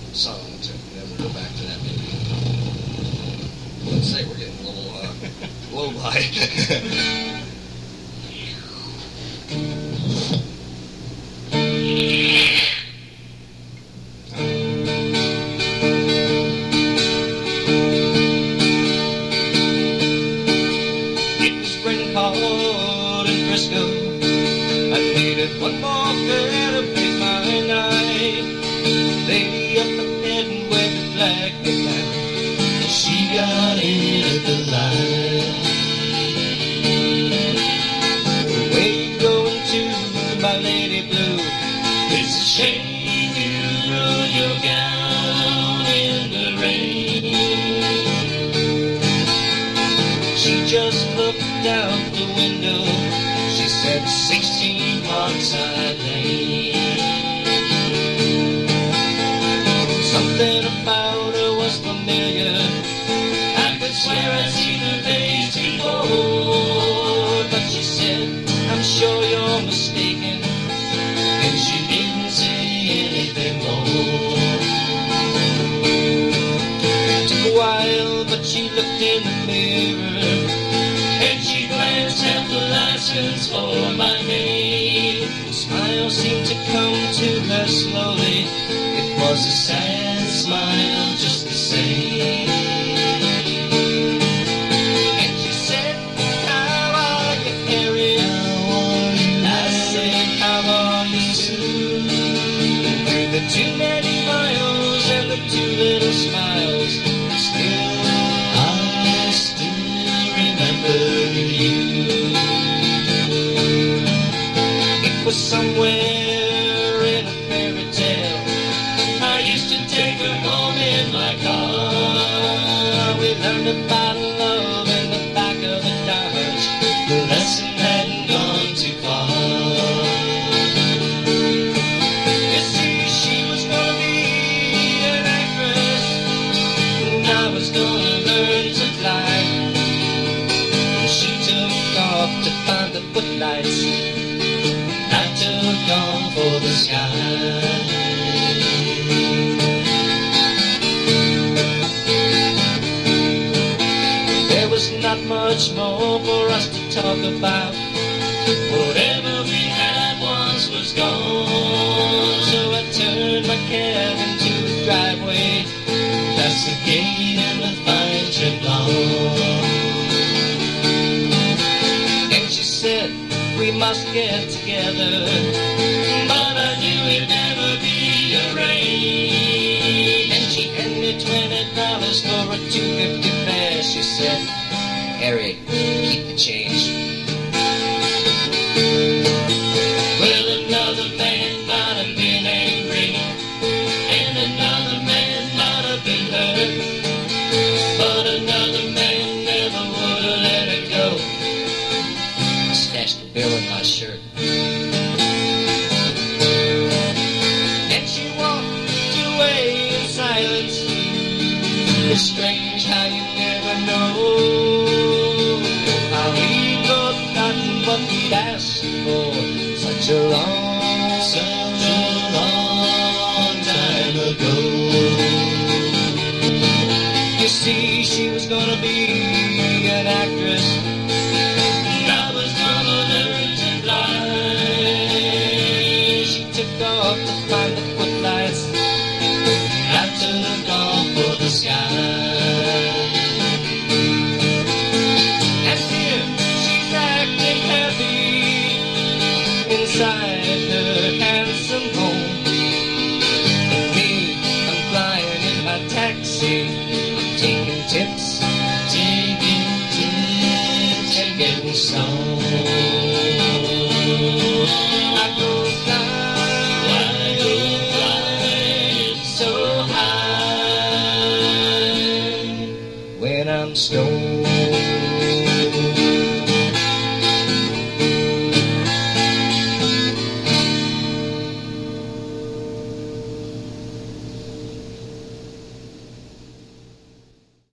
song, and then we'll go back to that maybe. Let's say we're getting a little by. It was raining hard in Frisco. I needed one more girl to make my night. Lady up ahead and waved the flag down. She got in at the line. Where you going to, my lady blue? It's a shame you ruined your gown in the rain. She just looked out the window. She said 16 Parkside Lane. Something about her was familiar. I could swear I'd seen her face before. But she said, I'm sure you're mistaken. And she didn't say anything more. It took a while, but she looked in the mirror. And she glanced at the license for my name. A smile seemed to come to her slowly. It was a sad smile just the same. And she said, how are you, Harry? I said, how are you, Sue? And through the too many miles and the too little smiles, I still remember you. It was somewhere in a fairy tale. I used to take her home in my car. We learned about love in the back of the Dodge. The lesson hadn't gone too far. You see, she was gonna be an actress, and I was gonna learn to fly. She took off to find the footlights. I took off for the sky. There was not much more for us to talk about. Whatever we had once was gone. So I turned my cab into the driveway, past the gate and the fine trim lawn. She said, we must get together, but I knew it'd never be arranged. And she handed $20 for a $2.50 fare. She said, Harry, keep the change. Well, another man might have been angry, and another man might have been hurt, but another man never would have let it go. Stashed the bill in my shirt. And she walked away in silence. It's strange how you never know how we both gotten what we'd asked for such a long time ago. You see, she was gonna be an actress. Off to find the footlights. I took off for the sky. And here she's acting happy inside her handsome home. And me, I'm flying in my taxi. I'm taking tips and getting stoned. I go